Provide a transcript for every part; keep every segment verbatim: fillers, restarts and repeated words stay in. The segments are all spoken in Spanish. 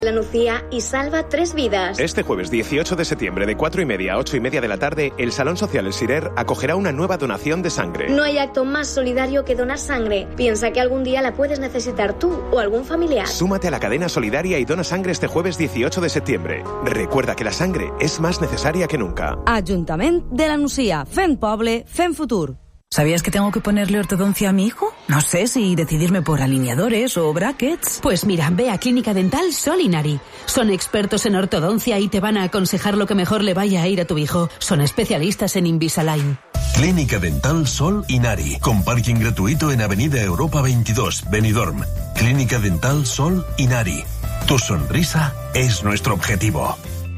La Nucía y salva tres vidas. Este jueves dieciocho de septiembre de cuatro y media a ocho y media de la tarde, el Salón Social El Sirer acogerá una nueva donación de sangre. No hay acto más solidario que donar sangre. Piensa que algún día la puedes necesitar tú o algún familiar. Súmate a la cadena solidaria y dona sangre este jueves dieciocho de septiembre. Recuerda que la sangre es más necesaria que nunca. Ajuntament de la Nucía. Fem poble, fem futur. ¿Sabías que tengo que ponerle ortodoncia a mi hijo? No sé si decidirme por alineadores o brackets. Pues mira, ve a Clínica Dental Sol Inari. Son expertos en ortodoncia y te van a aconsejar lo que mejor le vaya a ir a tu hijo. Son especialistas en Invisalign. Clínica Dental Sol Inari, con parking gratuito en Avenida Europa veintidós, Benidorm. Clínica Dental Sol Inari. Tu sonrisa es nuestro objetivo.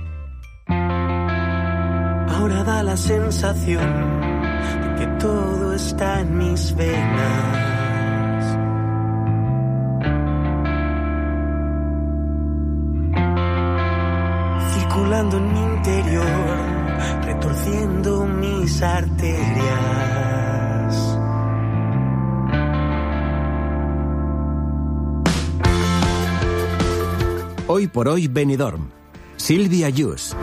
Ahora da la sensación que todo está en mis venas. Circulando en mi interior, retorciendo mis arterias. Hoy por hoy Benidorm. Silvia Yus.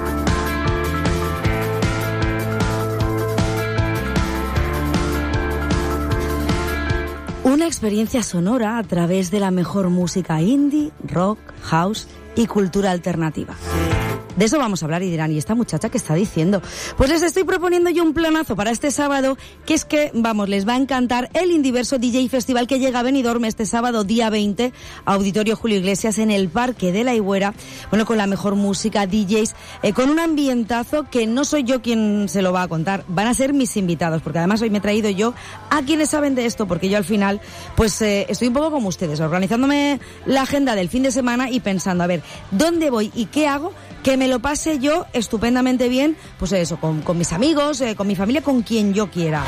Una experiencia sonora a través de la mejor música indie, rock, house y cultura alternativa. De eso vamos a hablar y dirán, ¿y esta muchacha qué está diciendo? Pues les estoy proponiendo yo un planazo para este sábado, que es que, vamos, les va a encantar el Indiverso D J Festival que llega a Benidorm este sábado día veinte, Auditorio Julio Iglesias en el Parque de la Higuera, bueno, con la mejor música, D Js, eh, con un ambientazo que no soy yo quien se lo va a contar, van a ser mis invitados, porque además hoy me he traído yo a quienes saben de esto, porque yo al final, pues eh, estoy un poco como ustedes, organizándome la agenda del fin de semana y pensando, a ver, ¿dónde voy y qué hago? Que me lo pase yo estupendamente bien, pues eso, con, con mis amigos, eh, con mi familia, con quien yo quiera.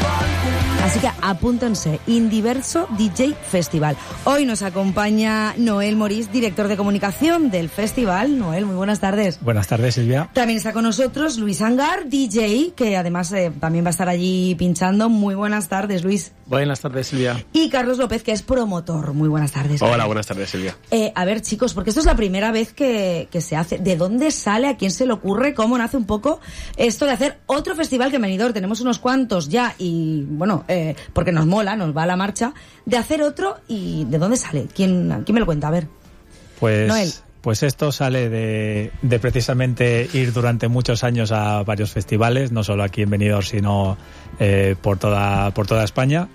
Así que apúntense, Indiverso D J Festival. Hoy nos acompaña Noel Morís, director de comunicación del festival. Noel, muy buenas tardes. Buenas tardes, Silvia. También está con nosotros Luis Angar, D J, que además eh, también va a estar allí pinchando. Muy buenas tardes, Luis. Buenas tardes, Silvia. Y Carlos López, que es promotor. Muy buenas tardes. Hola, buenas tardes, Silvia. Eh, a ver, chicos, porque esto es la primera vez que, que se hace. ¿De dónde sale? ¿A quién se le ocurre? ¿Cómo nace un poco esto de hacer otro festival que en Benidorm tenemos unos cuantos ya y, bueno, eh, porque nos mola, nos va a la marcha, de hacer otro? ¿Y de dónde sale? ¿Quién, quién me lo cuenta? A ver. Pues... Noel. Pues esto sale de, de precisamente ir durante muchos años a varios festivales, no solo aquí en Benidorm, sino eh, por toda por toda España.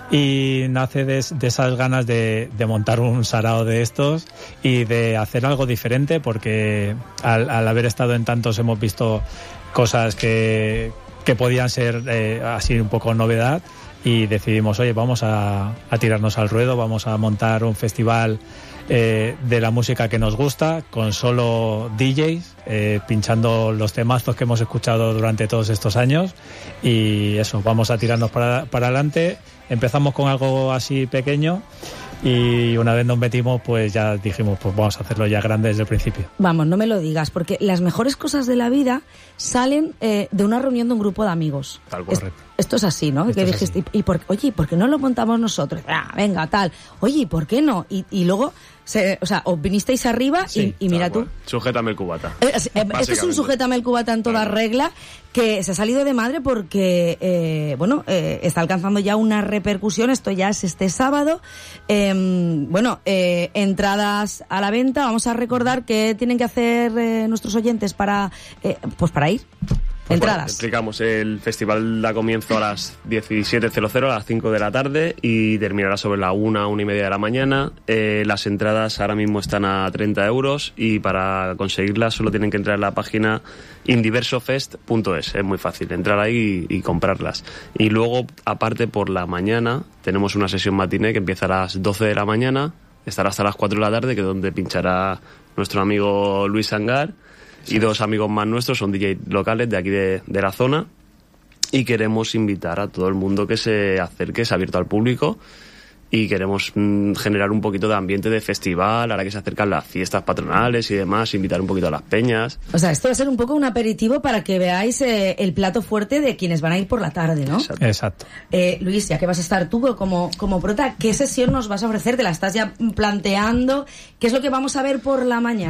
Y nace de, de esas ganas de, de montar un sarao de estos y de hacer algo diferente, porque al, al haber estado en tantos hemos visto cosas que, que podían ser eh, así un poco novedad, y decidimos, oye, vamos a, a tirarnos al ruedo, vamos a montar un festival Eh, de la música que nos gusta, con solo D Js, eh, pinchando los temazos que hemos escuchado durante todos estos años, y eso, vamos a tirarnos para, para adelante. Empezamos con algo así pequeño y una vez nos metimos, pues ya dijimos, pues vamos a hacerlo ya grande desde el principio. Vamos, no me lo digas, porque las mejores cosas de la vida salen eh, de una reunión de un grupo de amigos. Tal correcto. Es, esto es así, ¿no? Esto que es dijiste, así. y, y por, oye, ¿y por qué no lo montamos nosotros? Ah, venga, tal. Oye, ¿y por qué no? Y, y luego, se, o sea, os vinisteis arriba, Sí, y, y mira tú. Cual. Sujétame el cubata. Eh, eh, Esto es un sujétame el cubata en toda regla, que se ha salido de madre porque, eh, bueno, eh, está alcanzando ya una repercusión. Esto ya es este sábado. Eh, bueno, eh, entradas a la venta. Vamos a recordar que tienen que hacer eh, nuestros oyentes para, eh, pues para ir. Pues Entradas. Bueno, explicamos, el festival da comienzo a las diecisiete cero cero, a las cinco de la tarde, y terminará sobre la una, una y media de la mañana. Eh, las entradas ahora mismo están a treinta euros, y para conseguirlas solo tienen que entrar en la página indiversofest punto es. Es muy fácil entrar ahí y, y comprarlas. Y luego, aparte, por la mañana tenemos una sesión matiné que empieza a las doce de la mañana, estará hasta las cuatro de la tarde, que es donde pinchará nuestro amigo Luis Angar. Y dos amigos más nuestros, son D J locales de aquí de, de la zona, y queremos invitar a todo el mundo que se acerque, es abierto al público, y queremos mmm, generar un poquito de ambiente de festival, ahora que se acercan las fiestas patronales y demás, invitar un poquito a las peñas. O sea, esto va a ser un poco un aperitivo para que veáis eh, el plato fuerte de quienes van a ir por la tarde, ¿no? Exacto. Exacto. Eh, Luis, ya que vas a estar tú como, como prota, ¿qué sesión nos vas a ofrecer? ¿Te la estás ya planteando? ¿Qué es lo que vamos a ver por la mañana?